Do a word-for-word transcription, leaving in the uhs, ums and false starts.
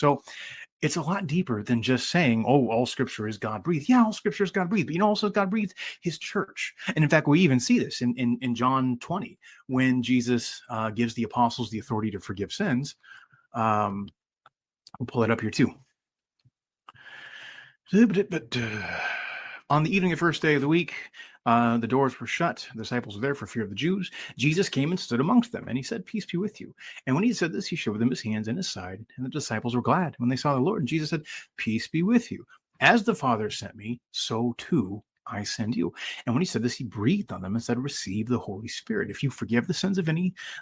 So it's a lot deeper than just saying, oh, all scripture is God breathed. Yeah, all scripture is God breathed. But you know, also God breathed his church. And in fact, we even see this in, in, in John twenty, when Jesus uh, gives the apostles the authority to forgive sins. Um, we'll pull it up here too. On the evening of the first day of the week, uh, the doors were shut. The disciples were there for fear of the Jews. Jesus came and stood amongst them, and he said, peace be with you. And when he said this, he showed them his hands and his side, and the disciples were glad when they saw the Lord. And Jesus said, peace be with you. As the Father sent me, so too I send you. And when he said this, he breathed on them and said, receive the Holy Spirit. If you forgive the sins of any,